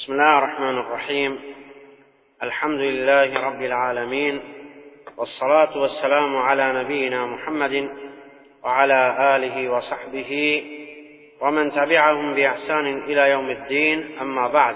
بسم الله الرحمن الرحيم. الحمد لله رب العالمين، والصلاة والسلام على نبينا محمد وعلى آله وصحبه ومن تبعهم بإحسان إلى يوم الدين. أما بعد،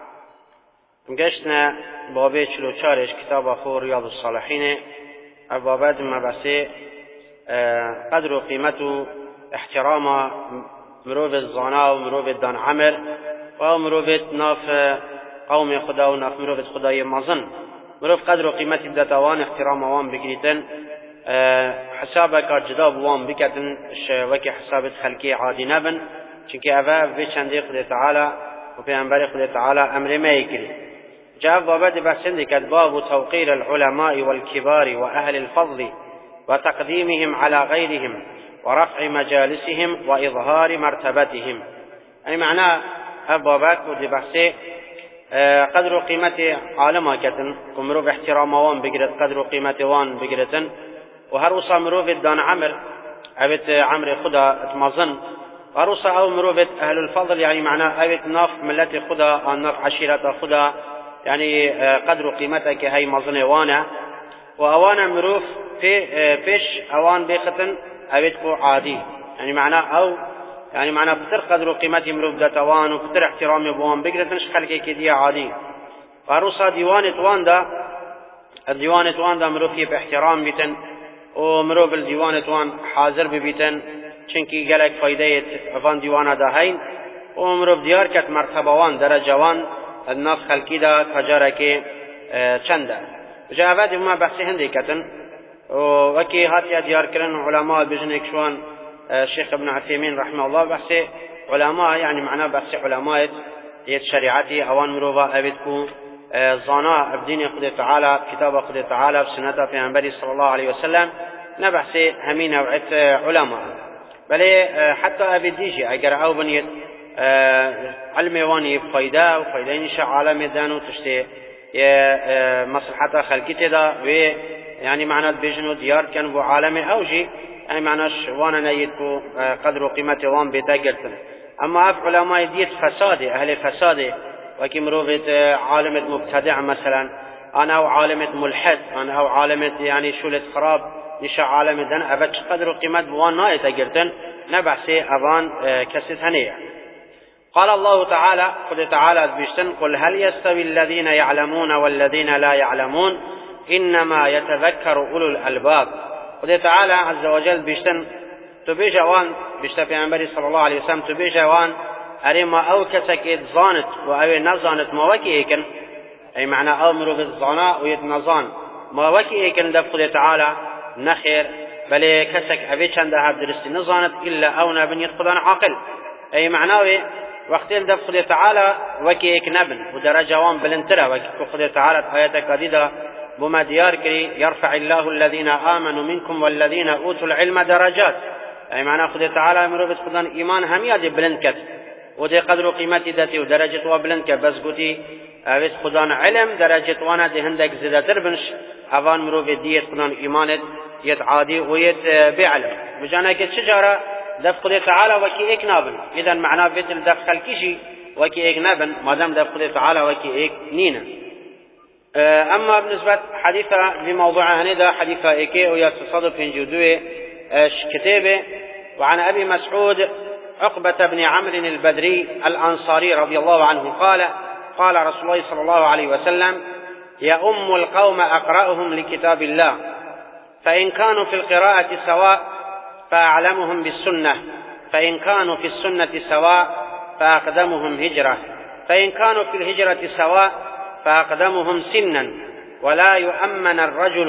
قشنا بابي چلوچارش كتاب أخو رياض الصالحين بابات مبسي قدر وقيمة احترام مروف الزانا ومروف الدان عمر ومروف ناف قوم خدا وناف مروف خدای مزن مروف قدر وقيمة بدتوان احترام وان بكريتن حسابك جداب وان بكتن وكي حسابت خلقي عادي نبن چونك اوه في چنده خدا تعالى وبيعنبر خدا تعالى امر ما يكري. جاء بابد بحسن كد باب توقير العلماء والكبار وأهل الفضل وتقديمهم على غيرهم ورفع مجالسهم وإظهار مرتبتهم. يعني معناه بابك ودي بحسي قدر قيمة عالمها كتن كمرو باحترام وان بقرت قدر قيمة وان بقرتن وهروسا مروفة دان عمر أبت عمر خدا اتمظن وهروسا أو مروفة أهل الفضل، يعني معناه أبت ناف ملت خدا ناف عشيرة خدا، يعني قدر قيمتك هاي مظن وانا وأوانا مروف في فيش أوان بيختن أبتكو عادي، يعني معناه أو يعني معناه بتر قدر قيمتي مروف دتوان وبتر احترامي بوان بقرتنش خلقي كدية عادي. وهروسا الديوان توان مروف باحترام بيتن ومروف الديوان توان حاضر ببيتن چنكي قالك فايدة افان ديوانا دا هين ومروف ديار كت مرتبة وان درجة وان الناس خلقي دا كجارك چنده. جاء بعد ما بحثي هندي كتن وكي هاتي ديار كرن علماء بجنك شوان الشيخ ابن عثيمين رحمه الله بحثي علماء، يعني معناه بحثي علماء يد شريعتي اوان مروفا ابدكو ظانا بدين خدا تعالى كتاب خدا تعالى بسنة پیغمبر صلى الله عليه وسلم نبحثي همين نوعية علماء بل حتى ابديجي اگر او بنيت علمي واني فايدة وفايدة نشاء عالم دانو تشتي مصلحة خلقيته دا يعني معنى بيجنو ديار كان بو عالم اوجي، يعني معناش وانا نيتكو قدر وقيمة وان بيتا قلتن. اما اف علماء ديت فساده اهل فساده وكي مروفة عالمة مبتدع مثلا انا او عالمة ملحد انا او عالمة يعني شولة خراب نشاء عالم دان ابتش قدر وقيمة بوان نايتا قلتن نبحثي ابان كسيت هنية. قال الله تعالى قل تعالى بيشتن قل هل يستوي الذين يعلمون والذين لا يعلمون إنما يتذكر أولو الألباب. قل تعالى عز وجل بيشتن تبيجا وان بيشتا پیغمبر صلى الله عليه وسلم تبيجا وان أريما أو كسك ظانت وأو نظانت ما وكي إيكن، أي معنى أو مروف الظانا ويد نظان ما وكي إيكن دف قل تعالى نخير بل كسك أبي چنده درستي نظانت إلا أو نبن يدخلان عاقل، أي معناه وقتين دف قل تعالى وكي إيك نبن ودرجة وان بلنترى وكي قل تعالى آياتك قديدة بما ديار كري يرفع الله الذين آمنوا منكم والذين أوتوا العلم درجات، أي معنى خد تعالى مروفة خدان إيمان همية دي بلند كت ودي قدر قيمتي داتي ودرجة وبلند كت بس قوتي أبس خدان علم درجة وانا دي هندك زيادة تربنش أفان مروفة ديت خدان إيمانت يت عادي ويت بعلم بجانا كت شجرة دف خد تعالى وكي إيك نابن، إذا معنى بيت الدف خلقشي وكي إيك نابن مادام دف خد تعالى وكي إيك نينا. أما بالنسبة حديثة لموضوع هندا حديثة إيكي ويتصادف في جدوه كتابه. وعن أبي مسعود عقبة بن عمرو البدري الأنصاري رضي الله عنه قال قال رسول الله صلى الله عليه وسلم يؤم القوم أقرأهم لكتاب الله، فإن كانوا في القراءة سواء فأعلمهم بالسنة، فإن كانوا في السنة سواء فأقدمهم هجرة، فإن كانوا في الهجرة سواء فأقدمهم سنا، ولا يؤمن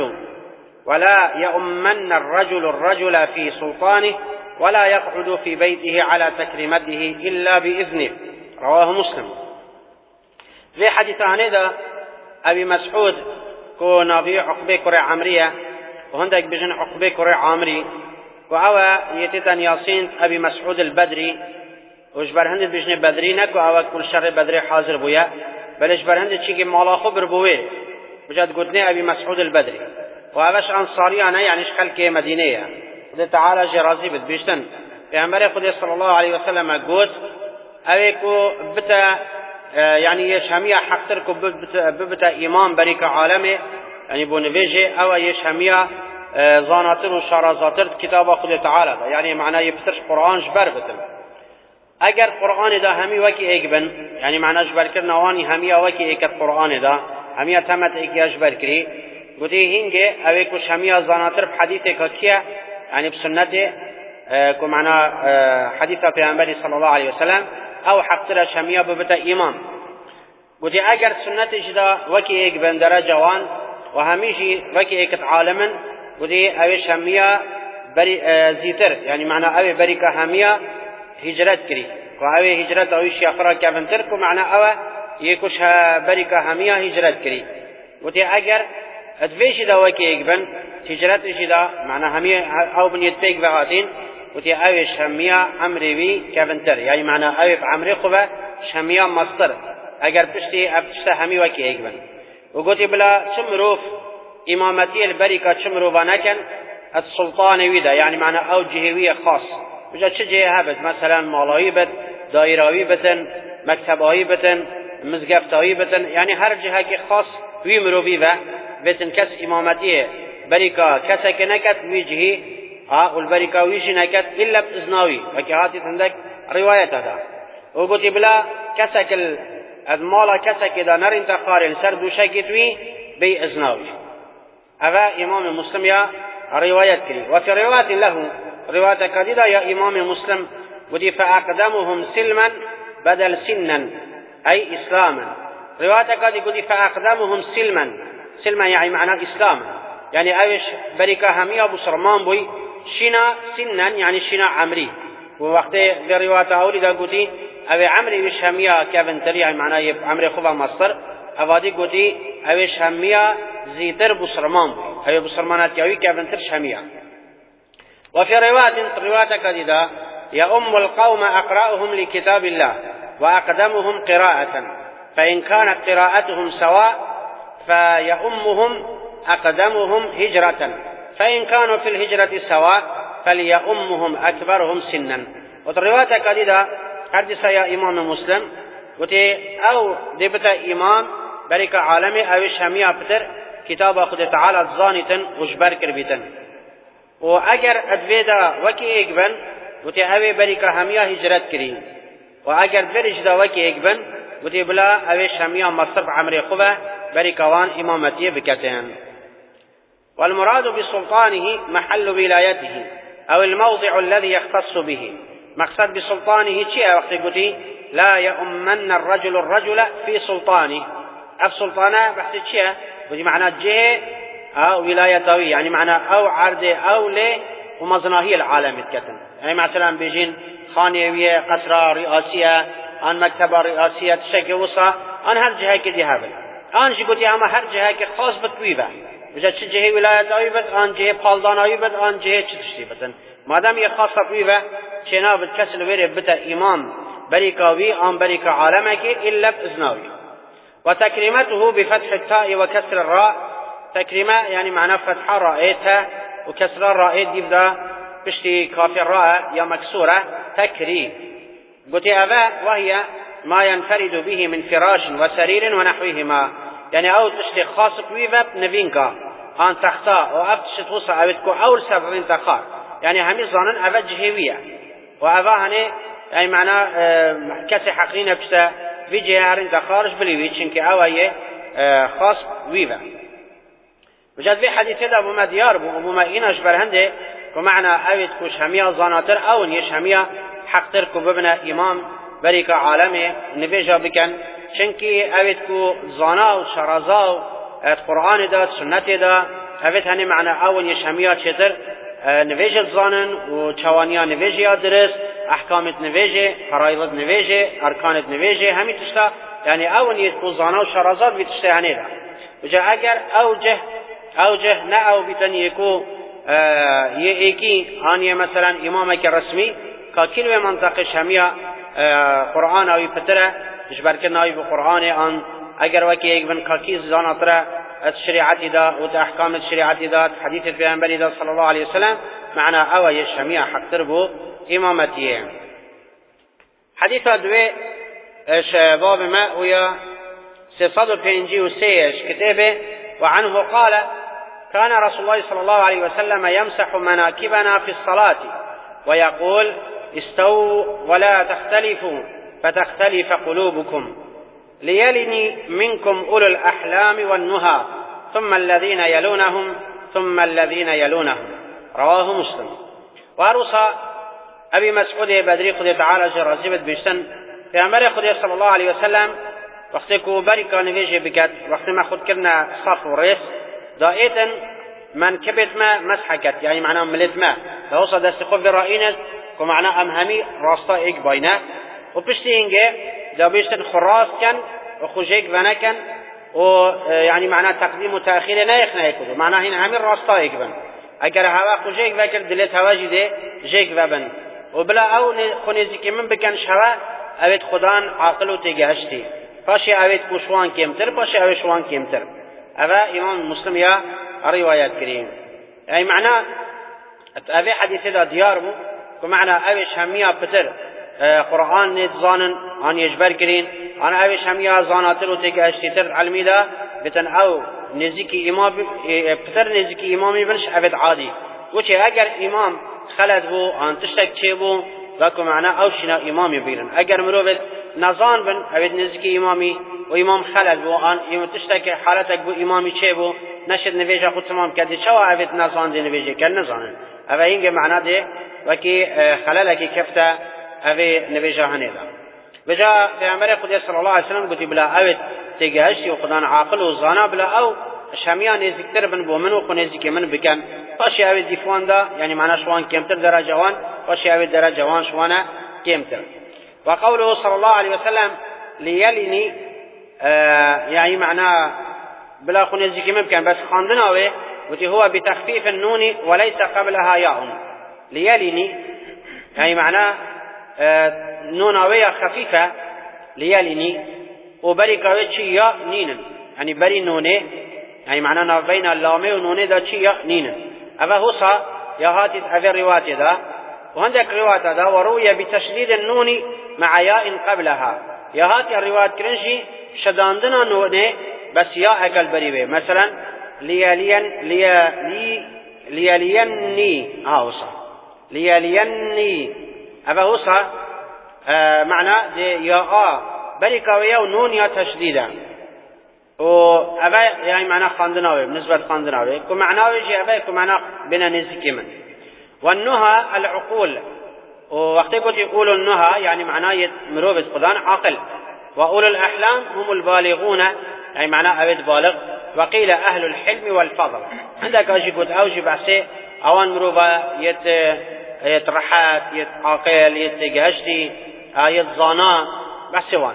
الرجل الرجل في سلطانه، ولا يقعد في بيته على تكريمته إلا بإذنه. رواه مسلم. في حديث عن هذا أبي مسعود كو نبي عقبة كرة عمرية وهندك بجن عقبة كرة عمري وعوى يتدن ياسين أبي مسعود البدري وجبر هند بجن بدري نكو عوى كل شر بدري حاضر بويا بلش برهند چیگه مالا خبر بوه بجد قدني أبي مسعود البدري وأبش أنصاري أنا يعني خلق مدينة خد تعالى جرازي بتبيشتن پیغمبر خدا صلی الله علیه و سلم گفت اوی کو بتا يعني يش همية حق تركو ببتا إمام بريك عالمي يعني بو نفيجي أو يش همية زاناتر وشارزاتر كتاب خود تعالى يعني معناه يبترش قرآن جبر بتن اگر قرآن دا همي وكي ايقبن يعني معناه جبر كرنا واني همية وكي ايكت قرآن دا همية تمت ايكي جبر كري قدي هنگي اويكوش همية زاناتر بحديثة كتية يعني بسنته كو معناه حديثة پیغمبر صلى الله عليه وسلم او حق ترش همية ببتا إمام قدي اگر سنته جدا وكي ايقبن درجة وان وهميجي وكي ايكت عالما ودي اوش همية بري زيتر يعني معنى اوه بريكا همية هجرت كري وأوه هجرت اوش يخرا كافنتر معنى اوه يكوش بريكا همية هجرت كري ودي اگر ادفيش دا وكي يقبن هجرت اجدا معنى همية او بن يتبيك بغاتين ودي اوش همية عمري بي كافنتر يعني معنى اوه عمري خوبة همية مصدر اگر بشتي ابتشتا همي وكي يقبن وقلت بلا شمروف إمامتي البركة شمرو بانكن السلطان ويدا يعني معنى أو جهوية خاص وجد شجه هبت مثلا مالاوي بت دائراوي بتن مكتباوي بتن مزقفتاوي بتن يعني هر جهة كي خاص ويمرو بيبا بتن كس إمامتي بركة كسك نكت ويجهي والبركة ويجي نكت إلا بإذناوي وكي هاتي عندك رواية هذا وقلت بلا كسك المالا كسك إذا نرين تقارن سردو شاكتوي بي إذناوي هذا إمام مسلم يا رواية كري وفي رواية له رواية كديدة يا إمام مسلم ودي فأقدمهم سلما بدل سنا أي إسلاما رواية كديدة ودي فأقدمهم سلما يعني معنى إسلاما يعني أيش بركة همية بصرمان بوي شنا سنا يعني شنا عمري ووقت برواية أولي دا قدي أبي عمري مش همية كافنتري يعني معنى عمري خوفا مصر أفادي قدي أويش همية زيتر بصرمان أي بصرمانات يوي كابنترش همية وفي رواية كذا يا أم القوم أقرأهم لكتاب الله وأقدمهم قراءة فإن كانت قراءتهم سواء فيأمهم أقدمهم هجرة فإن كانوا في الهجرة سواء فليأمهم أكبرهم سنا وفي كذا حدث يا إمام مسلم وتي أو دبتا إمام بركة عالمي أوش همية بتر كتاب خود تعالى الزانتن وجبر كربيتن وأجر أدفيدا وكي إقبن وتي أوي بركة همية هجرت كرين وأجر برج دا وكي إقبن وتي بلا أوش همية مصرف عمري خوبة بركة وان إمامتي بكتين والمراد بسلطانه محل ولايته أو الموضع الذي يختص به مقصد بسلطانه شيء وقت قلتي لا يؤمن الرجل في سلطانه اف سلطانه بحث شيء ودي معنى جهه او ولايتوي يعني معنى او عرض او له ومزناهي العالم الكتن يعني مثلا بيجين خانيويه قصر رئاسيه ان مكتب رئاسيه تشكي وصا ان هر جهه كدي هبل ان شي قلتي اما هر جهه كي خاص بتويبه وجد شي جهه ولايتوي بس ان جهه بالدانوي بس ان جهه تشتي بتن ما دام خاصه بتويبه شنا بتكسل وير بتا امام بركاوي ان بركه عالمك الا باذناوي وتكريمته بفتح التاء وكسر الراء تكريمه يعني معناه فتح راءتها وكسر الراء دي بدا بشتي كاف الراء يا مكسوره تكريم قلت أبا وهي ما ينفرد به من فراش وسرير ونحوهما يعني او تشتي خاص بيفا نبينكا ان تختا او تشتوصا اوتكو اول سببين تخار يعني همي ظانن أبا جهوية وأبا هني يعني معناه كسي حقرين بشتا في جهارين تخارج بليوي چنك أوهي خاص ويفا وجد في حديث هذا أبو ما ديار أبو ما إيناش برهنده ومعنى أويت كوش همية ظاناتر أو نيش همية حقتر كببنا إمام بريك عالمي نبيجا بكن چنك أويت كو ظانا وشرازا القرآن دا سنة دا أويت هني معنى أو نيش همية چتر نویج زانن و چوانیا نویج درس احکامت نویج فرایض نویج ارکانت نویج همین تشتا یعنی اونیت کو زانا و شرازات بیتشتا هنیدا وجا اگر اوجه نه او بیتن کو یه ایکی آنیه مثلا امامک رسمی که کلوه منطقه شمیه قرآن اوی پتره جبرکن اوی بقرآن آن اگر وکی ایک بن کاکیز زاناتره الشريعة دا وتأحكام الشريعة دا حديث البيغمبر دا صلى الله عليه وسلم معنا أو يشميع حق تربو إمامتيه حديث دوي اش باب ما ويا 353 كتابه. وعنه قال: كان رسول الله صلى الله عليه وسلم يمسح مناكبنا في الصلاة ويقول: استووا ولا تختلفوا فتختلف قلوبكم، ليلني منكم أولو الأحلام والنهى ثم الذين يلونهم ثم الذين يلونهم. رواه مسلم. وأرسى أبي مسعود بدري خذ تعالى جرازبت بيشتن في أمر خذ صلى الله عليه وسلم وقت کو بری کانی ویژه بکت وقت ما خود کرنا صف و ریس دائتا من كبت ما مسحكت يعني معناه ملت ما لوصل دست خوف برائينت ومعناه همي راستا ايك باينه وبشتي انجا دا بيشتن خراس كان وخجيك بنكن ويعني معناه تقديم وتأخير نايخنا يكودو معناه هنا همي راستا ايك بن اگر هوا خجيك بكر دلت هوا جده جيك ببن وبلا او خونيزي كمن بكن شوا اوید خدان عاقل و تگهشتی پاشی اوید کوشوان کمتر پاشی اوید شوان کمتر. اوه امام مسلم یا روایت کریم يعني معنى أبي حديث هذا ديار مو كمعنى أبيش همية بتر قرآن نتزانن عن يجبر كرين أنا أبيش همية زاناتر وتك أشتتر علمي دا بتن أو نزيكي إمام بتر نزيكي إمامي بنش أبد عادي وشي أجر إمام خلد بو عن تشتك شيبو ذاك معنى أو شنا إمامي بيرن أجر مروبت نزان بن أبد نزيكي إمامي وإمام خلد بو عن يوم تشتك حالتك بو إمامي شيبو نشد نبيجا خود تمام كده شو أبد نزان دي نبيجا كل نزانن أبا إنجا معنى ده وكي خلالك كفتا أبي نبيجا هنيدا بجاء في عمر خدي صلى الله عليه وسلم قلت بلا أبد تجهشي وخدان عاقل وزانا بلا أو شاميان يذكر بن بومن وخنيزك من بكن فاشي أبد ديفوان دا يعني معنى شوان كمتر درجوان فاشي أبد درجوان شوانا كمتر. وقوله صلى الله عليه وسلم ليلني يعني معنى بلا خنيزك ممكن بس خاندنا ويه وتي هو بتخفيف النون وليس قبلها ياء ليلني يعني معناه نونوية خفيفة ليلني وبري كويتشي ياء نين يعني بري نوني يعني معناه بين اللامي ونوني دا شي ياء نين أفا هوصا يا هاتي أفي الرواية دا وهندك رواية دا وروي بتشديد النون مع ياء قبلها يا هاتي الرواية كرنشي شداندنا نوني بس ياء أكل بريبه مثلا ليليني هاوصا ليليني أبا هوصا معنى يا بريكاوية ونون يا تشديدا وأبا يعني معنى خاندناوي بالنسبة خاندناوي كمعناوي جي أبا كمعنى بنا نزكي من والنهى العقول ووقت قلت يقولوا النهى يعني معناه مروبة قدان عقل وأولو الأحلام هم البالغون يعني معناه أبد بالغ وقيل أهل الحلم والفضل عندك أجي قلت أوجي بحسي أوان مروبة يترحات يتعاقل يتجهشتي يتظانا بحسي وانا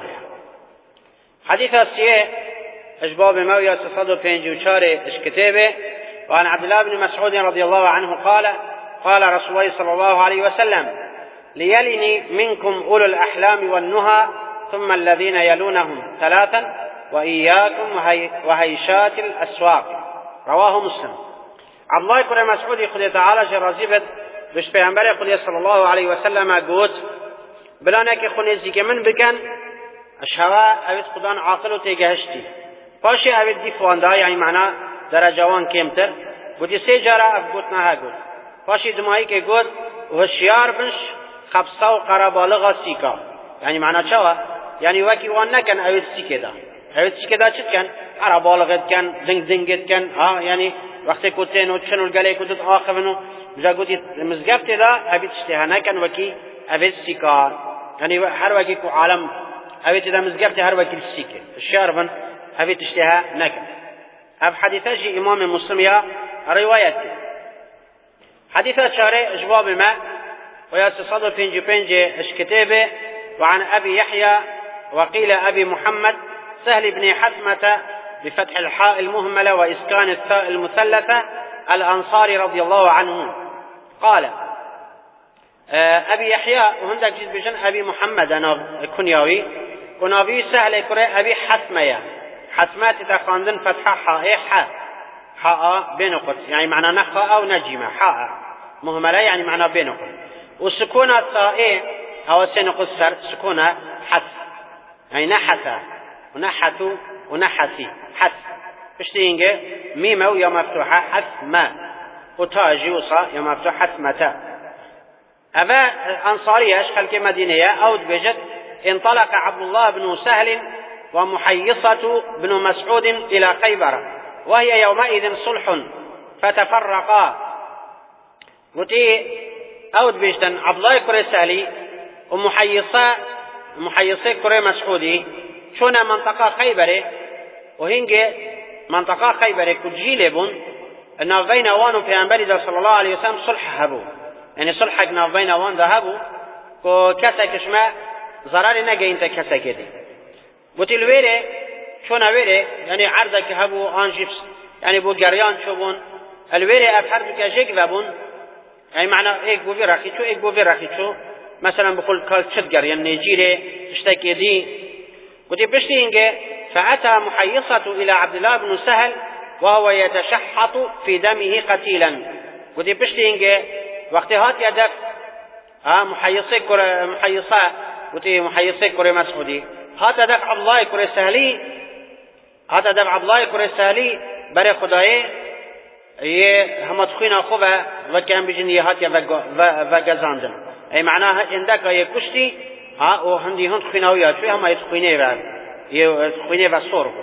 حديث السيئة أجباب موية تصدر بينجي وشاري اشكتابه. وعن عبد الله بن مسعود رضي الله عنه قال رسول الله صلى الله عليه وسلم ليلني منكم أولو الأحلام والنهى ثم الذين يلونهم ثلاثا وإياكم وهيشات الأسواق. رواه مسلم. عبد الله بن مسعود خدي تعالى جرازيبت بش پیغمبر خدي صلى الله عليه وسلم قوت بلانا که خونیزی که من بکن شوا اوید خدان عاقل و تیگهشتی پاشی اوید دیفوانده یعنی معنا درجوان کمتر گوتی سه جارا افگوت نه گوت پاشی دمایی که گوت هشیار بنش خبصه و قربالغا سیکا یعنی معنا چوا یعنی وکی وان نکن اوید سیکه دا اوید سیکه دا چت کن قربالغت کن دنگت کن یعنی وقتی کوتین و چنو گله کوتت آخونو بجا گوتی مزگفت دا اوید اشتها نکن وکی اوید سیکا يعني هر وقت كو عالم أبيت إذا مزقفت هر وقت السيكة الشاربا أبيت اشتها نكم. أب حديثة إمام مسلم يا رواية حديثة شارع أجباب الماء ويتصدر بينجي اشكتابه. وعن أبي يحيى وقيل أبي محمد سهل بن حثمة بفتح الحاء المهملة وإسكان الثاء المثلثة الأنصاري رضي الله عنه قال أبي يحيى وهندك جيد بجن أبي محمد أنا كنياوي كنابي سهل يكره أبي حثمية حثمات تخاندن فتحة حاء بينقط يعني معنى نخاء أو نجمة حاء مهملة يعني معنى بينقط وسكونة طائع أو سنقص سكونة حث يعني نحس ونحث ونحسي حس بشتينجي ميم أو يا مفتوحة حسمة وتاجي وصا يا مفتوحة حسمة. أبا أنصاري أشخل كمدينية أو بجد انطلق عبد الله بن سهل ومحيصة بن مسعود إلى خيبر وهي يومئذ صلح فتفرقا. قلتي أود بجد عبد الله كري سهلي ومحيصة كري مسعودي شونا منطقة خيبر وهنجي منطقة خيبر كجيلبون أن بين وان في أنبالي صلى الله عليه وسلم صلح هبو يعني صلح بين وان ذهبوا وكسك شما ضرر نجي انت كسك دي قلت الويرة شون ويرة يعني عرضك هبو انجيبس يعني بو جريان شوبون الويرة افحر بك جيك بابون يعني معنى ايك بو في رخيشو ايك بو في رخيشو مثلا بقول كالشت جريان نيجيري تشتكي دي قلت بشتي انجي فأتى محيصة إلى عبد الله بن سهل وهو يتشحط في دمه قتيلا. قلت بشتي انجي وقت هات يدك محيصة قلت محيصة كري مسعودي هات يدك عبد الله كري سهلي هات يدك عبد الله كري سهلي بري خداي هم تخينا خوبه وكان بجني هات وغزاندن اي معناها عندك يكشتي وهندي هند تخينا ويا شوي هم يتخيني بصور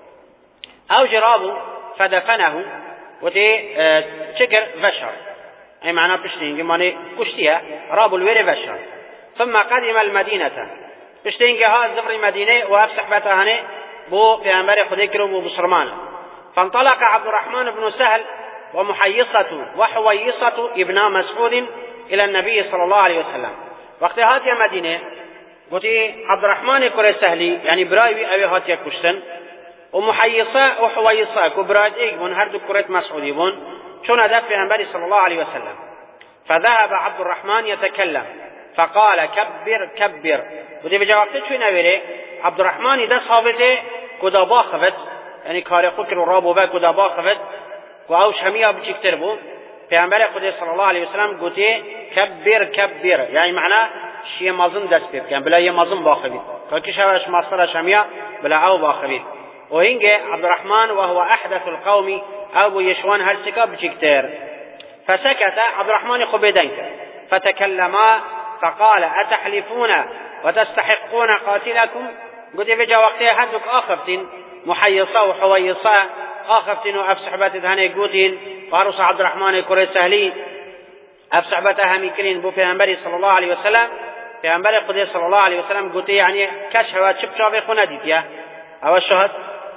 او جرابه فدفنه وتي شكر فشر أي معنى بشتينج ماني كشتيها راب الوير بشر. ثم قدم المدينة بشتينج ها زبر المدينة وأفسح بتهاني بو في أمر خديكرو بو بصرمان. فانطلق عبد الرحمن بن سهل ومحيصة وحويصة ابن مسعود إلى النبي صلى الله عليه وسلم. وقت هاتي مدينة قلت عبد الرحمن كري سهلي يعني برايوي أبي هاتي كشتن ومحيصة وحويصة كبراد إيك من هردو كريت مسعودي بون شون هدف في أنبالي صلى الله عليه وسلم. فذهب عبد الرحمن يتكلم فقال كبر كبر ودي بجوابته شو نبيله عبد الرحمن ده صابته كدا باخفت يعني كاري خكر ورابو با كدا باخفت وأوش همية بتشكتر بو في أنبالي قدي صلى الله عليه وسلم قلت كبر كبر يعني معناه شيء مازن دست بيت كان بلا يمازن باخفت كاكيش هواش مصر شمية بلا أو باخفت وهنجي عبد الرحمن وهو أحدث القوم أبو يشوان هلسكا بشكتير. فسكت عبد الرحمن قبيدنك فتكلما فقال أتحلفون وتستحقون قاتلكم. قلت بجا وقتها حدك آخفتين محيصة وحويصة آخفتين وأفسحبات ذهني قوتين فارس عبد الرحمن كري سهلي أفسحبتها ميكرين بو في صلى الله عليه وسلم في أنبري قدير صلى الله عليه وسلم قلت يعني كشفت شب شابي خنديت يا أو الشهد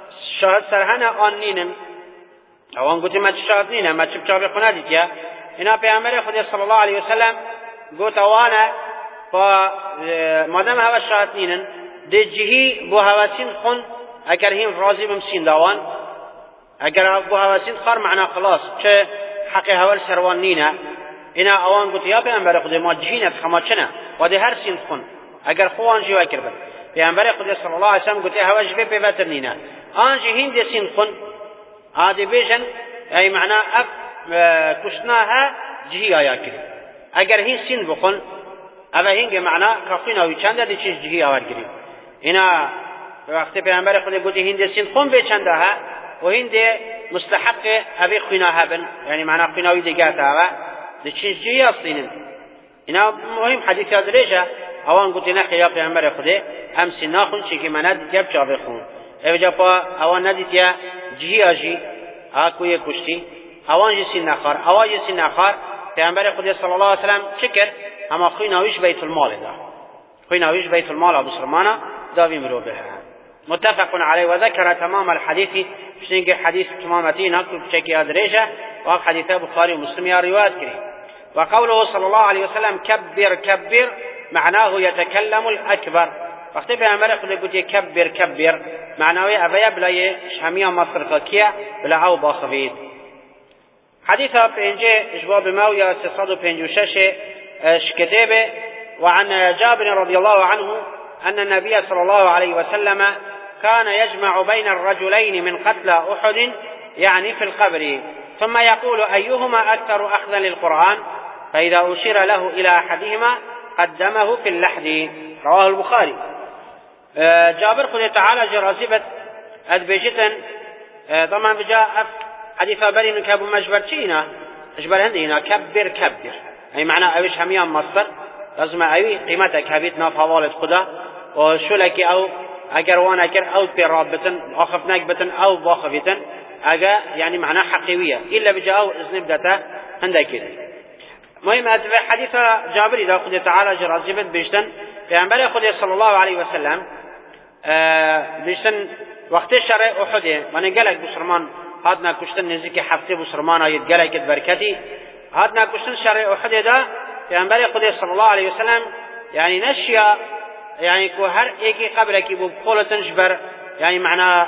سرهنا آنينن أو أن قلت ما تشاهدنين ما تشبه قناديك يا هنا بأمر خدي صلى الله عليه وسلم قلت وانا فمادام هوا شاهدنين دجهي بو هواسين خن اگر هين راضي بمسين داوان اگر بو هواسين خار معنا خلاص چه حق هوا سروان نينا هنا اوان قلت يا بأمر خدي ما جهينة خماتشنا ودي هر سين خن اگر خوان جوا كربن بأمر خدي صلى الله عليه وسلم قلت هوا جبه بفتر نينا آنجي هين دي سين خن هذه بيجن أي معنى كشناها جهي آياكري اگر هين سين بخن أبا هنگه معنى كخينا ويچنده دي چيز جهي آورگري هنا وقت پیغمبر خدا قلت هند سين خون بيچندها وهند مستحق أبي خيناها بن يعني معنى خيناوي ديگاتا دي چيز جهي أصلين هنا مهم حديث هذا ليش اوان قلت نخي يا پیغمبر خدا هم سناخون چيكي مناد جب جاب خون اوجا پا اوان ندیت یا جهی آجی آکوی کشتی اوان جی سین نخار اوان جی سین نخار پیغمبر خدا صلی الله علیه وسلم چکر اما خوی ناویش بیت المال دا خوی ناویش بیت المال ابو سلمانا داوی مرو به متفق عليه وذكر تمام الحديث شنو حديث تمامتي نقل بشكل ادريجه وحديث البخاري ومسلم يا روايات كريم وقوله صلى الله عليه وسلم كبر كبر معناه يتكلم الأكبر وقت پیامبر خدا گفت کبر کبر معنای اویا بلای شامی مصر کیا بلا او باخوید حديث پنج اجواب ماوية 356 كتابه وعن جابر رضي الله عنه أن النبي صلى الله عليه وسلم كان يجمع بين الرجلين من قتلى أحد يعني في القبر ثم يقول أيهما أكثر أخذا للقرآن فإذا أشير له إلى أحدهما قدمه في اللحد رواه البخاري جابر خدي تعالى جرازبت أدبيجتن طبعا بجاء حديث بري من كابو مجبرتينا اجبر هندينا كبر كبر أي معنى أويش هميان مصدر لازم أوي قيمتك هبيتنا فوالد خدا وشو لك أو أجر وانا كر أو برابطن أخفناك بتن أو باخفتن أجا يعني معناه حقيقية إلا بجاء أو إذن بدته هندك مهم هذا حديث جابر إذا خدي تعالى جرازبت بيجتن پیامبر خدا صلی الله علیه و سلم بیشتن وقت شرع احد من گلک بسرمان هادنا کشتن نزدیک هفته بسرمان آید گلک برکتی هادنا کشتن شرع احد دا پیامبر خدا صلی الله علیه و سلم یعنی نشیا یعنی کو هر یکی قبل کی بو قولتن جبر یعنی معنا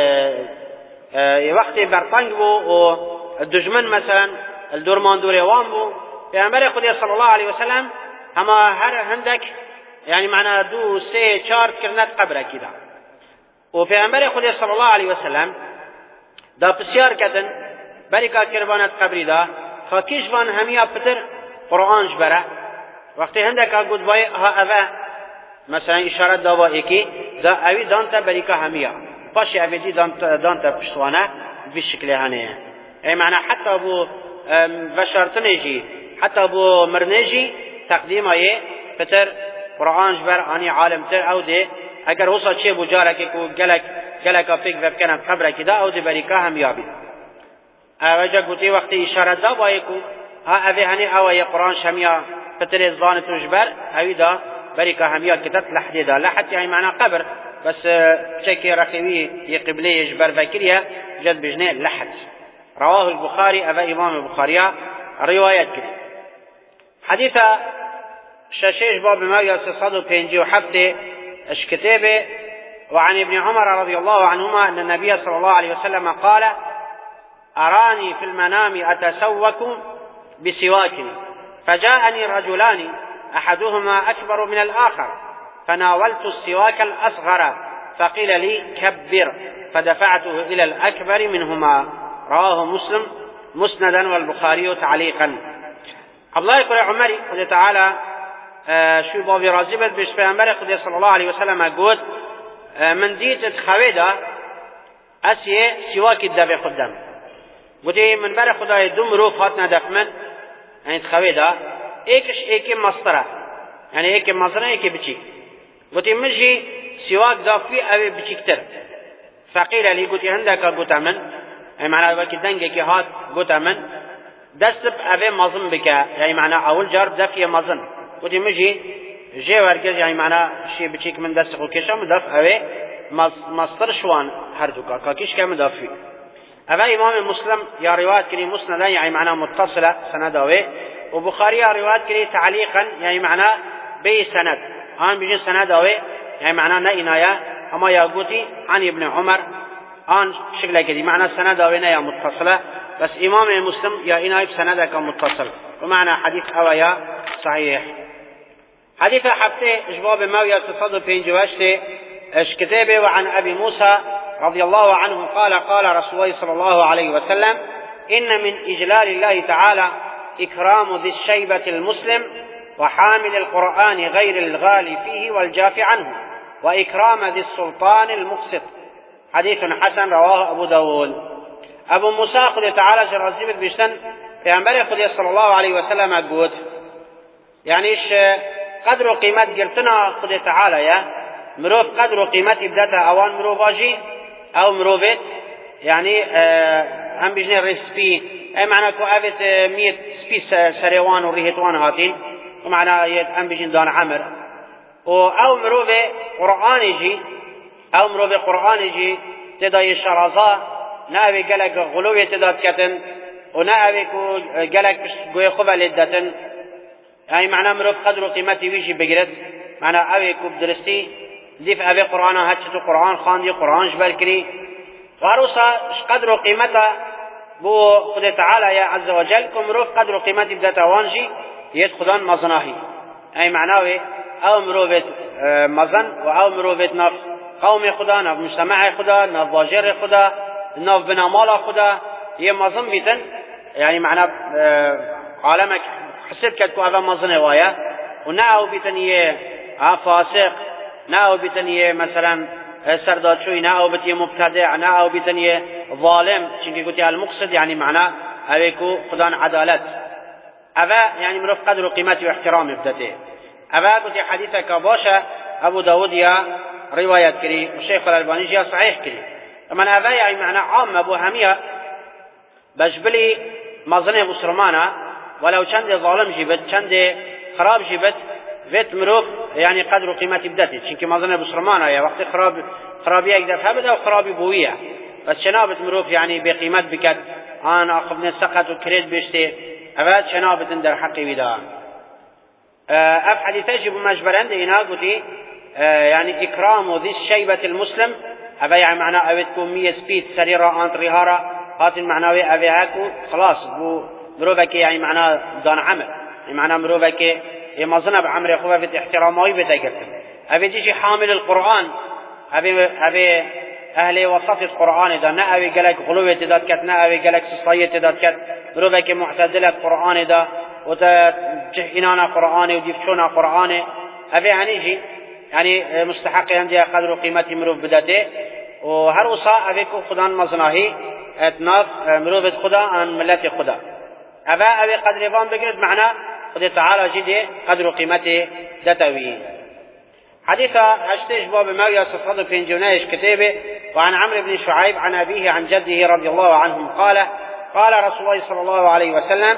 وقت برطنگ بو و دشمن مثلا الدورمان دوریوان بو پیامبر خدا صلی الله علیه و سلم اما هر هندک يعني معنا 2 3 4 كرنات قبره كده وفي أمر خدا صلى الله عليه وسلم دا بسيار كدن بركة كربانات قبري دا خاكيش بان هميا بتر قرآن جبره وقت هندك أقول باي ها أذا مثلا إشارة دابا إيكي دا أوي دانتا بركة هميا باش أوي دي دانتا بشتوانه بالشكل هنيه أي معنى حتى أبو بشرتنجي حتى أبو مرنجي تقديم أيه بتر قرآن جبر آنی عالم تر او ده اگر وصل چه بجاره که کو گلک افیک وبکنه قبره کده او ده بریکا هم یابید اوجا گوتی وقتی اشاره دا بایی کو ها اوی هنی او ای قرآن شمیا فتر زانت جبر اوی دا بریکا هم یا کتت لحدی دا لحد یعنی معنی قبر بس چکی رخیوی ی قبله جبر وکریه جد بجنه لحد رواه البخاري او امام البخاري روایت کرد حدیث شاشيش باب ما يصصد بينجي وحفته اش كتابه وعن ابن عمر رضي الله عنهما أن النبي صلى الله عليه وسلم قال أراني في المنام أتسوك بسواك فجاءني رجلان أحدهما أكبر من الآخر فناولت السواك الأصغر فقيل لي كبر فدفعته إلى الأكبر منهما رواه مسلم مسندا والبخاري تعليقا عبد الله بن عمر قال تعالى شو بابي رازبت بيش پیامبر خدا صلی الله علیه و سلم گفت من دیت خویدا اسیه سواک دب خودم گفتی من بر خدای دم رو فاتنا دفمن یعنی خویدا ایکش ایک مصدره یعنی ایک مصدره ایک بچیک گفتی مجی سواک دافی او بچیکتر فقیل لی گفتی هندکا گفتا من معنی وکی دنگی که هات گفتا من دست او مظن بکه یعنی معنی اول جار دفی مظن قلت مجي جي وركز يعني معناه شيء بتشيك من دست خوكيشا مدف اوه مصدر شوان هردوكا كاكيش كم مدافي اوه امام مسلم يا روايات كري مسندا يعني معناه متصلة سند اوه وبخاري يا روايات كري تعليقا يعني معناه بي سند آن بيجي سند اوه يعني معناه نئنايا اما يا قوتي عن ابن عمر آن شكله كدي معناه سند اوه نيا متصلة بس امام مسلم يا إنايب سندك متصل ومعنى حديث اوه صحيح حديث حفته اجباب ماوية تصدر في انجواشته اش كتابه وعن ابي موسى رضي الله عنه قال قال رسول الله صلى الله عليه وسلم ان من اجلال الله تعالى اكرام ذي الشيبة المسلم وحامل القرآن غير الغالي فيه والجاف عنه واكرام ذي السلطان المقسط حديث حسن رواه ابو داود ابو موسى قد تعالى جرازيب بيشتن في انبار خدي صلى الله عليه وسلم اقود يعني قدر وقيمة قلتنا خدي تعالى يا مروف قدر وقيمة ابداتها اوان مروفاجي او مروفت يعني هم بيجني رسبي اي معنى كو افت 100 سبي سريوان وريهتوان هاتين ومعنى يد هم بيجن دان عمر او مروف قرآني او مروف قرآني تداي شرازا ناوي قلق غلوية تدات كتن وناوي كو قلق قوي خبا لدتن يعني معنى مروف قدر وقيمتي ويجي بقرد معنى اوي كو بدرستي ديف اوي قرآن هاتشتو قرآن خاندي قرآن جبال كري وعروسا قدر وقيمتها بو خد تعالى يا عز وجل كو مروف قدر وقيمتي بداتا وانجي يد خدان مزناهي اي معناوي او مروفت مزن و او مروفت ناف قوم خدا ناف مجتمع خدا ناف باجر خدا ناف بنامال خدا يه مزن بيتن يعني معنى عالمك حسيت كتكو هذا مزن وايا ونعو بيتن يه فاسق نه او بیتنیه مثلا سردادشوی، نه او بیتیه مبتدع، نه او بیتنیه ظالم، چونکه گوتی المقصد یعنی معنا اویکو خدان عدالت اوه یعنی مروف قدر و قیمت و احترام بدته. اوه گوتی حدیثه که باشه ابو داود یا روایت کری و شیخ الالبانی یا صحیح کری. اما اوه یعنی معنا عام ابو هميه بجبلی مظنه بسرمانه ولو چند ظالم جیبت چند خراب جیبت ویت مروف یعنی قدر و قیمت بدته، چونکه مظنه بسرمانه یا وقتی خرابی یک دفعه بده و خرابی بویه بس شنابت مروف یعنی بقیمت بکد آن آخفن سقط و کرید بشته اوه شنابت در حقی ویدا. اف حدیثه جبو مجبرند اینا گوتی يعني إكرام ذي الشيبة المسلم أبي يعني معناه أبيتكم مية سبيد سريرة أنت رهارة هات المعنوي أبي هاكو خلاص مروفك يعني معناه دان عمل يعني معناه مروفك يمازنا بعمر أخوة في احترامي بتاكلتم. أبي تيجي حامل القرآن أبي أهل وسط القرآن إذا نا أبي قالك غلوة تدات كت نا أبي قالك سصية تدات كت مروفك معتدلة القرآن إذا وتجهنانا قرآن وديفشونا قرآن أبي هنيجي يعني مستحق عندي قدر وقيمة مروف بداته وهر وصاء أبيكو خدان مزناهي اتناف مروف خدا عن ملت خدا أبي قدر فان بقرد معنا خد تعالى جدي قدر وقيمته دتوي. حديث هشتش باب مويا صفحة في جنايش كتابه وعن عمرو بن شعيب عن أبيه عن جده رضي الله عنهم قال رسول الله صلى الله عليه وسلم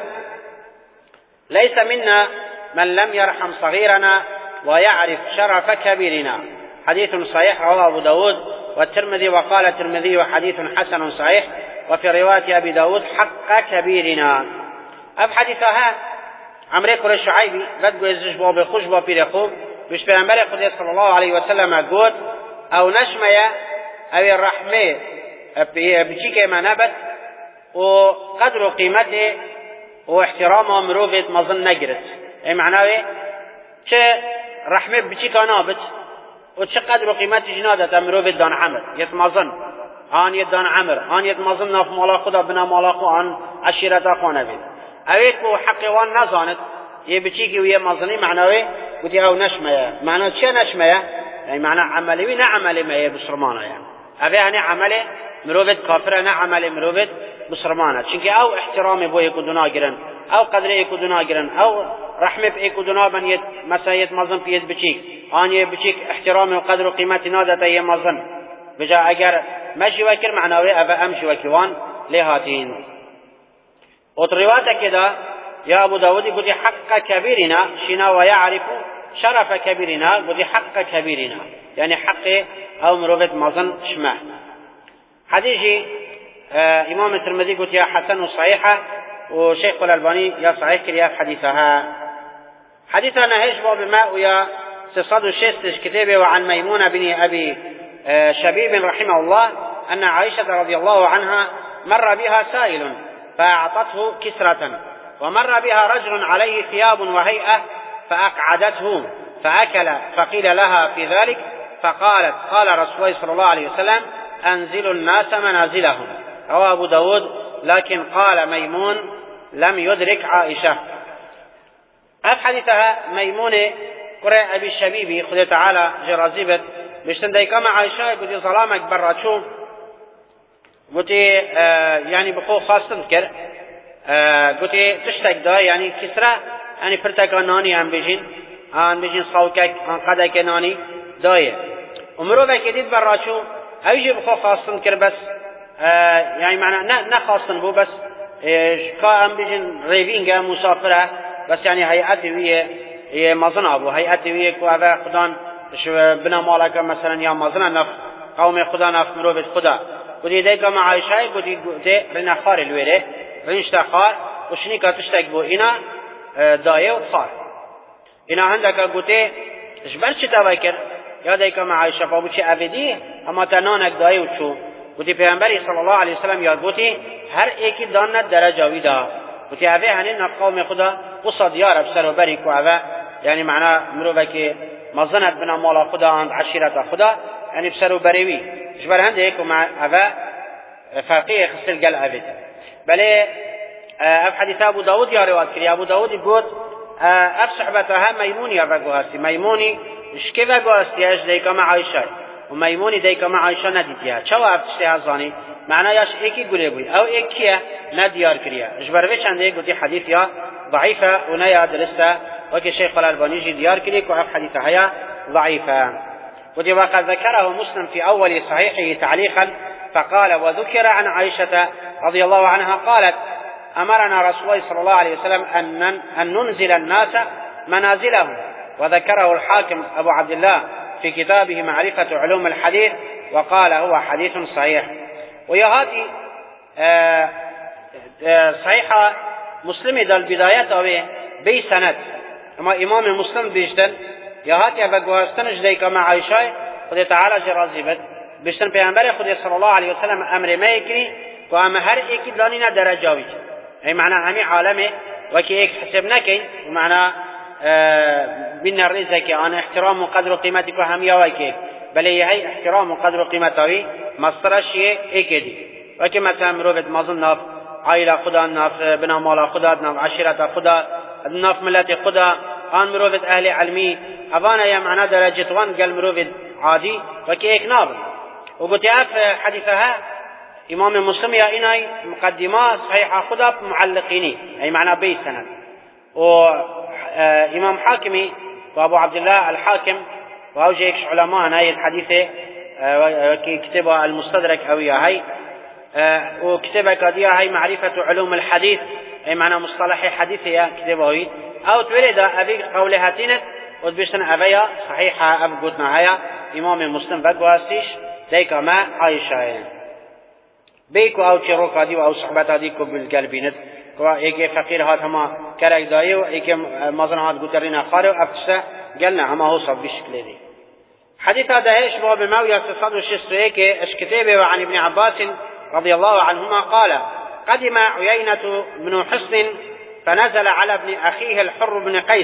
ليس منا من لم يرحم صغيرنا ويعرف شرف كبيرنا. حديث صحيح رواه أبو داود والترمذي وقال الترمذي حديث حسن صحيح وفي رواية أبي داود حق كبيرنا. أب حديثها عمرو بن شعيب بدو يزج باب خوش باب بيرخو مش پیغمبر خدا صلی الله علیه و سلم گفت او نشمه او الرحمه بچی که منبت و قدر و قیمت و احترام مروفت مظن نگرد. ای معناوی چه رحمه بچی که نابت و چه قدر و قیمت جنادت مروفت دان عمر یت مظن آن یت دان عمر آن یت مظن ناف مالا خدا بنا مالا خو آن عشیرت خانه بید اوید که حق وان نزاند یه بچی که یه مظنی معناوی قلت او نشمه معنى چه نشمه يعني معنى عملي نه عملي ما بسرمانه يعني ابي يعني عملي مروفت كافره نه عملي مروفت بسرمانه چونكه او احترام بو يكدنا گرن او قدر يكدنا گرن او رحمه يكدنا من مسايت مازن پيد بچيك ان بچيك احترام وقدر وقيمه نادته ي مازن بجا اگر مشي وكر معنوي ابا امشي وكوان لهاتين. وتروات كده يا ابو داود قلت حق كبيرنا شنا ويعرف شرف كبيرنا قلت حق كبيرنا يعني حق او مروفت مازن شمع. حديث امام الترمذي قلت يا حسن صحيحه وشيخ الألباني يا صحيح كريا حديثها. حديثنا هيش باب الماء ويا 606 كتابه وعن ميمونة بن أبي شبيب رحمه الله أن عائشة رضي الله عنها مر بها سائل فأعطته كسرة ومر بها رجل عليه ثياب وهيئة فأقعدته فأكل فقيل لها في ذلك فقالت قال رسول الله صلى الله عليه وسلم أنزلوا الناس منازلهم. رواه أبو داود لكن قال ميمون لم يدرك عائشة. حديثها ميمونة قرأ أبي الشبيبي خذ تعالى جرازيبت بشتندي كما عائشة قلت ظلامك براتشو قلت يعني بخو خاص تذكر قلت تشتك دا يعني كسرة يعني فرتك ناني عم بيجين صوكك عن قدك ناني دايه ومروفك جديد براتشو هيجي بخو خاص تذكر بس يعني معنى نه خاصن بو بس كان بيجن ريفينجا مسافرة بس يعني هيئته هي مظنة ابو هيئته هي كوافا خدان بنا مالك مثلا يا مظنة نف قوم خدا نف مروفت خدا قدي ديك مع عائشة قدي رنا خار الويره رنشتا خار وشني كاتشتك بو انا دايه وخار انا عندك قلت جبرش تفكر يا ديك مع عائشة فابو شي افدي اما تنانك دايه وشو قلت پیغمبر صلی الله علیه وسلم یاد گفتی هر یکی دانت درجه ویدا گفتی اوه هنین قوم خدا قصد یار بسر و بری کو اوه یعنی معنا مروه که مظنت بنا مالا خدا عند عشیرت خدا یعنی بسر و بریوی جبر هنده ایکو مع اوه فرقی خسر قل اوه بله اف حدیث ابو داود یا رواد کری ابو داود گفت اف صحبتها میمونی اوه گوهستی میمونی اشکی و گواستیش دیگه مع عایشه و میمونی دیگه مع عایشه ندیدیه چه وقت هزانی معنایش ایکی گله بوی او ایکیه ندیار کریه اجبروی چنده گوتی حدیث یا ضعیفه و نیا درسته وكي الشيخ الألباني ديار كليك وعف حديث هيا ضعيفة وقد ذكره مسلم في أول صحيحه تعليقا فقال وذكر عن عائشة رضي الله عنها قالت أمرنا رسول الله صلى الله عليه وسلم أن ننزل الناس منازلهم وذكره الحاكم أبو عبد الله في كتابه معرفة علوم الحديث وقال هو حديث صحيح ويهاتي صحيحة مسلم دا البداية بي سند اما امام مسلم بیشتر یا هاتی و گواستنش دیگه مع عایشه خدا تعالی راضی بد بیشتر پیامبر خدا صلی الله علیه و سلم امر میکنی که ام هر یکی دانی نه درجه وی ای معنی همین عالمه و که یک حساب نکن معنی بین الرزق که آن احترام و قدر و قیمتی که هم یا وکی بله هی احترام و قدر و قیمتی مصدرش یک دی و که مثلا مروت مازن ناف عائله خدا ناف بنا مال خدا ناف عشیرت خدا ناف ملت خدا آن مروفد اهل علمی اوانا یا معنا درجه وان قال مروفد عادي وكي ايك ناب وقلت اف حديثها امام مسلم يا اناي مقدمه صحيحه خدا معلقيني اي معنى بي سند وامام حاكمي وابو عبد الله الحاكم واوجه علماء هاي الحديثه وكي كتبها المستدرك او يا هاي وكتبها قضيه هاي معرفه علوم الحديث اي معنى مصطلح حديث يا كتبه او تولد ابي قولهاتين وبشن ابيا صحيحه اب قلنا هيا امام مسلم بقواسيش ديكا ما عائشه بيكو او چروكا دي او صحبتا دي کو بالقلبينت کو ایک فقیر هات هما کرک دایي و ایک مازن هات گترينا خارو ابسه قالنا هما هو صب بشكل دي حديث هذا ايش باب الماويه 661 اش كتابه عن ابن عباس رضي الله عنهما قال قدم عيينة بن حصن فنزل على ابن أخيه الحر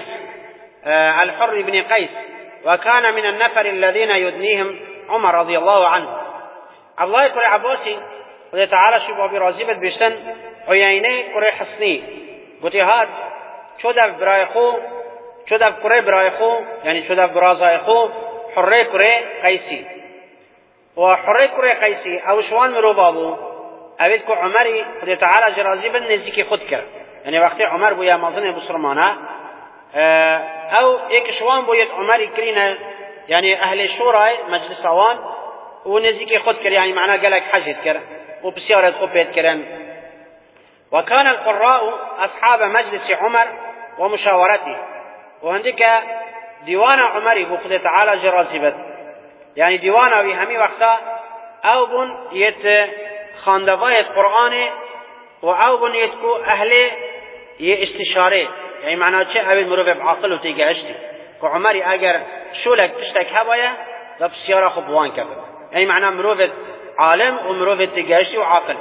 بن قيس وكان من النفر الذين يدنيهم عمر رضي الله عنه الله يقول عباسي قد تعالى شبه برازبت بشتن عيينة كري حصني قلت هاد شدف برايخو شدف كري برايخو يعني شدف برازايخو حري كري قيسي وحري كري قيسي او شوان مروبابو اوید که عمری خدا تعالی جرازی بن نزدیک خود کرد یعنی وقتی عمر بویا مازن بسرمانه او ایک شوان بوید عمری کرینه یعنی اهل شورای مجلس آوان و نزدیک خود کرد یعنی معناه قالك حجت کرد و بسیارت خوب بید کردن وكان القراء اصحاب مجلس عمر ومشاورته وهندك ديوان عمري بخدا تعالی جرازی بد يعني ديوانا وی همی وقتا او بون یت خاندوایت قرآن و او بنیت کو اهل یه استشاره یعنی معنی چه اوید مروف بعقل و تیگهشتی که عمری اگر شولک تشتک هبایه دا بسیاره خوب وان کرد یعنی معنی مروف عالم و مروف تیگهشتی و عاقل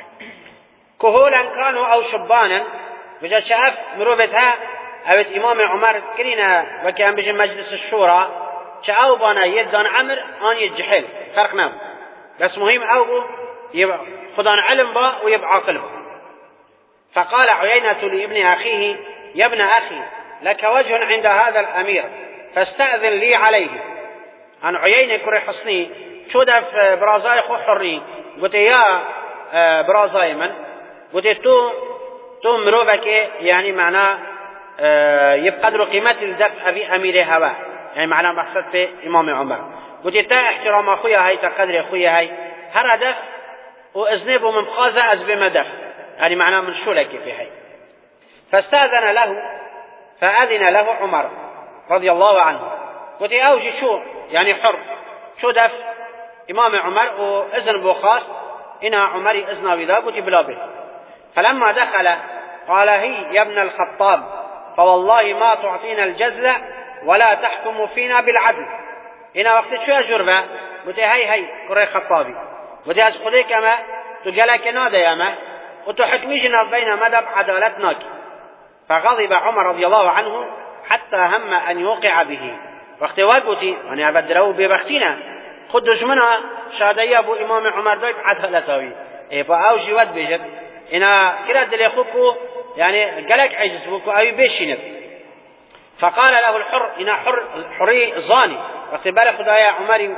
كهولا كانوا او شبانا وجا شاف مروفتها اوید امام عمر کرینه و که هم بجن مجلس الشورى شاو بانا يدان عمر آن يجحل فرق نام بس مهم او يبقى خدان علم با ويبقى عاقل با فقال عيينة لابن أخيه يا ابن أخي لك وجه عند هذا الأمير فاستأذن لي عليه عن عيينة كري حصني شو دف برازاي خو حري قلت يا برازاي من قلت تو مروفك يعني معناه يبقدر قيمة الدف أبي أمير هوا يعني معناه مقصد في إمام عمر قلت تا احترام أخويا هاي تقدر أخويا هاي هر دف وأذنب من مخازة أزبي مدف يعني معناه من شو لك في هاي فاستأذن له فأذن له عمر رضي الله عنه قلت أوجي شو يعني حر شو دف إمام عمر وإذن بوخاص إنا عمري إذن بذا قلت بلا به فلما دخل قال هي يا ابن الخطاب فوالله ما تعطينا الجزل ولا تحكم فينا بالعدل إنا وقت شو أجربه قلت هاي كري خطابي قلت از خودی که ما تو گلک ناده ما و تو حکمی جناب بین مدب عدالتناك فغضب عمر رضي الله عنه حتى هم أن يوقع به وقت واقوتي أنا أبدره ببختنا خد دجمنا شادية أبو إمام عمر دايب عدالتاوي فأو جواد بيجد إنا كرا دلي خوكو يعني قلك عجز بوكو أو بيشينب فقال له الحر إن حري زاني وقت بلا خدايا عمر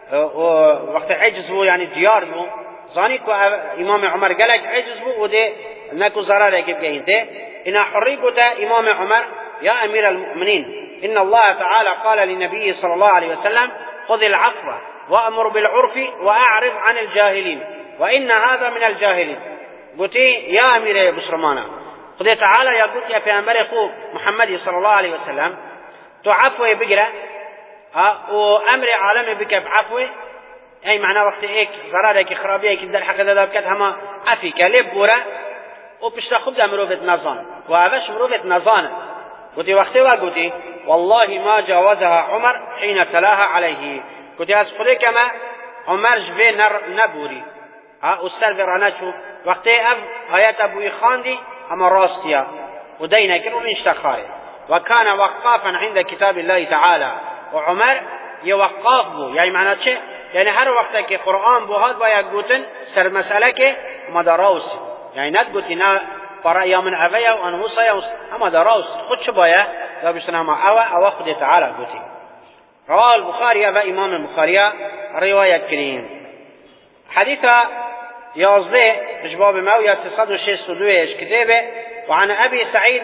وقت عجز بو يعني ديار بو زاني كو امام عمر قالك عجز بو وده نكو ضرر كيف كهنته إن حري قلت امام عمر يا امير المؤمنين إن الله تعالى قال للنبي صلى الله عليه وسلم خذ العفو وأمر بالعرف وأعرض عن الجاهلين وإن هذا من الجاهلين قلت يا أمير بسرمانا خذ تعالى يا قلت يا پیغمبر خوب محمد صلى الله عليه وسلم تو عفو بقرأ وأمر عالمي بك بعفو أي معنى وقت إيك ضرارك خرابيك در حق ذلك هما عفيك لبورا وبشت خب ده مروفة نظان وأبش مروفة نظان قلت وقت وقلت والله ما جاوزها عمر حين تلاها عليه قلت أسخذي كما عمر جبه نبوري أستر فرانشو وقت آيات أبوي خاندي أما راستيا ودينا كنو من اشتخاره وكان وقافا عند كتاب الله تعالى وعمر يوقف بو يعني معنى چه يعني هر وقت که قرآن بو هاد باید گوتن سر مسئله که مداراوس يعني ند گوتی نه برای یا من اویا و انهوسا یا اما داراوس خود چه باید یا بشتنا ما او خود تعالی گوتی رواه البخاري و امام البخاري روایت کریم حديث يازده بجباب موية 362 كتابه وعن أبي سعيد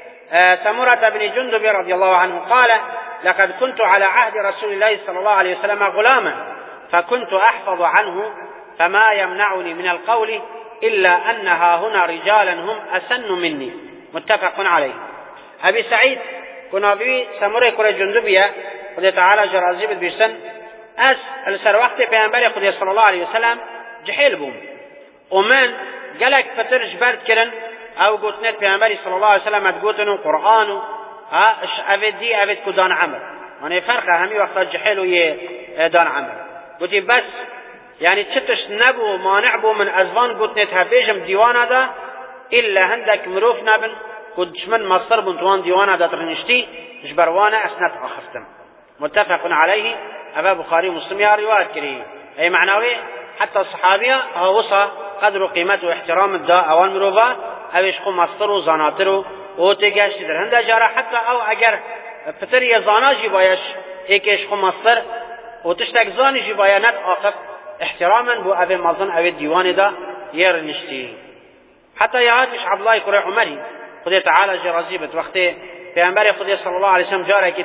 سمرة بن جندب رضي الله عنه قال لقد كنت على عهد رسول الله صلى الله عليه وسلم غلاما فكنت أحفظ عنه فما يمنعني من القول إلا أنها هنا رجالا هم أسن مني متفق عليه. أبي سعيد كنا بي سمرة كرة جندبية خذ تعالى جرازي بالبيسن أس السر وقت پیامبر خدا صلى الله عليه وسلم جحيل بوم ومن قالك فتر جبرت كرن او قلتنت پیامبر صلى الله عليه وسلم اتقوتنو قرآن اش افد دي افد كدان عمر يعني فرقه همي وقت جحيل ويه دان عمر قلت بس يعني تشتش نبو مانع بو من ازوان قلتنت هبيجم ديوانا دا إلا هندك مروف نبن قد من مصر بنتوان ديوانا دا ترنشتي جبروانا اسنت اخفتم متفق عليه أبا بخاري مسلم يا روايات كريه أي معنوي حتى الصحابية وصى قدر قيمته واحترام الداء أو المروفة أو يشقو مصدره زاناتره وتجاش در هنده جارة حتى أو أجر فتري زانا جبايش إيك يشقو مصدر وتشتك زاني جبايا نت آقف احتراما بو أبي مظن أبي الديوان دا يرنشتي حتى يعاتش عبد الله كري عمري خذي تعالى جرازيبت وقته في أنباري خذي صلى الله عليه وسلم جارك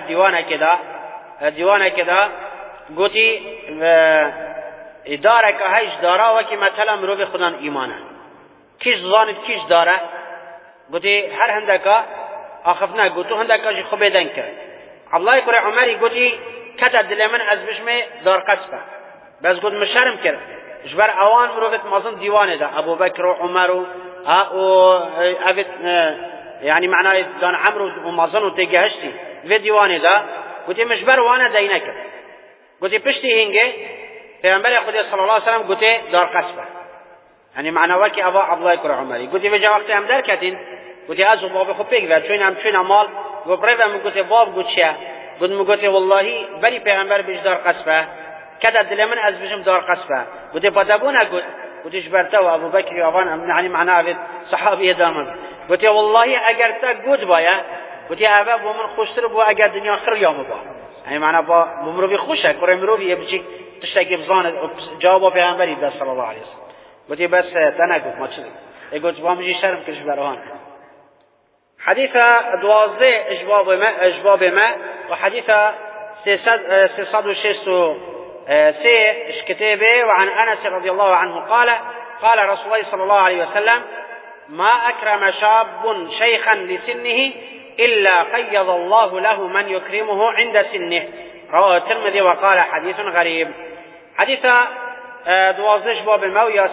الديوانه كده قوتي اداره که هیچ داره و که مثلا مرو خودن ایمانه کیش زانید کیش داره قوتي هر هندکا آخفنا قوتو هندکا جی خوبه دن کرد عبدالله کره عمری قوتي کتا دل من از بشمه دار قصبه بس قوت مشرم کرد جبر اوان مروفت مازن دیوانه ده ابو بکر و عمر و افت يعني معناه دان عمرو ومازن و تگهشتی في دیوانه ده قوتي مجبر وانا دينك قوتي پشتی هنگه پیغمبر خدا صلی الله علیه وسلم قوتي دار قصبه يعني معناه که ابا عبدالله کره عمری قوتي به وقت هم در کتین قوتي ازو باب خو پیگ چون مال و پرو قوتي باب قوتشه قوت والله بری پیغمبر بج دار قصبه کدا دل من از بجم دار قصبه قوتي پدبونه قوتي جبرته و ابو بکر یوان يعني معناه صحابي دامن قوتي والله اگر تا قوت بایا قوتي ابا بو من خوشتر بو اگر دنیا خر یوم با يعني معناه با مروی خوشه کره مروی بچی تشتاق بزان جواب پیغمبری ده صلی الله علیه وسلم قوتي بس تناقض ما چه قوت با مجي شرم کش برهان حديث دوازده اجباب ما وحديث 306 كتابه وعن أنس رضي الله عنه قال رسول الله صلى الله عليه وسلم ما أكرم شاب شيخا لسنه إلا قيض الله له من يكرمه عند سنه رواه الترمذي وقال حديث غريب حديث دوازده اجباب ما يا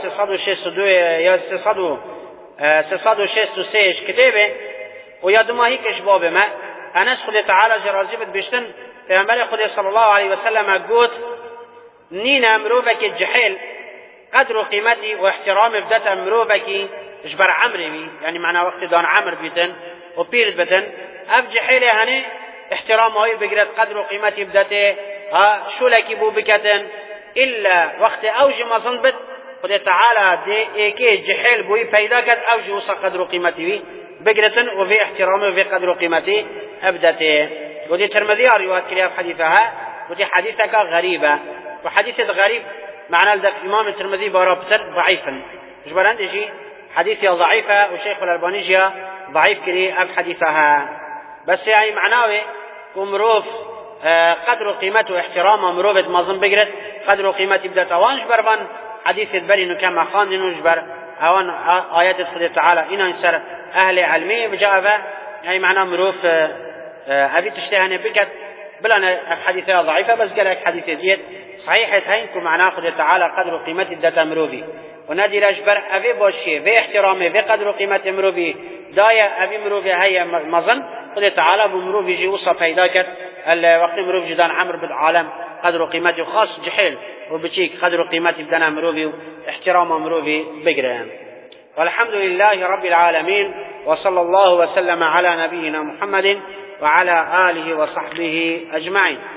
306 كتابه ويادما هيك اجباب ما أنس خد تعالى جرازيبت بشتن پیغمبر خدا صلی الله علیه و سلم گفت نین امروبک جحیل قدر و قیمتی و احترام بدت امروبک اجبر عمری بی یعنی معنی وقت دان عمر بیتن و پیرد بتن اف جحیل هنه احترام های بگرد قدر و قیمتی بدت شولکی بو بکتن الا وقت اوج مظن بد خدا تعالی دی ایکی جحیل بوی پیدا کرد اوج وصا قدر و قیمتی بی بقرة وفي احترامه وفي قدر قيمته أبدته. ودي ترمذي رواية كلها في حديثها ودي حديثك غريبة وحديث غريب معناه ذلك الإمام الترمذي برابطر ضعيفا مش برند شيء حديثها ضعيفة وشيخ الألباني جاء ضعيف كلي أب حديثها بس يعني معناه ومروف قدر قيمته واحترامه مروفة مظن بقرة قدر قيمته بدأت أوان جبر حديث البري إنه كما خاندن جبر أوان آيات الله تعالى إنه ينسر أهل علمي بجابه يعني معناه مروف أبي تشتهن بكت بلا حديثها ضعيفة بس قال لك حديث ديت صحيح هينكم معناه الله تعالى قدر قيمة الداتا مروفي ونادي رجبر أبي بوشي في احترامه في قدر قيمة مروفي دايا أبي مروفي هيا مظن الله تعالى بمروفي جي وصف هيداكت الوقت مروف جدان عمر بالعالم قدر قيمته خاص جحيل وبشيك قدر قيمته بدنا مروفي احترامه مروفي بقرام. والحمد لله رب العالمين وصلى الله وسلم على نبينا محمد وعلى آله وصحبه أجمعين.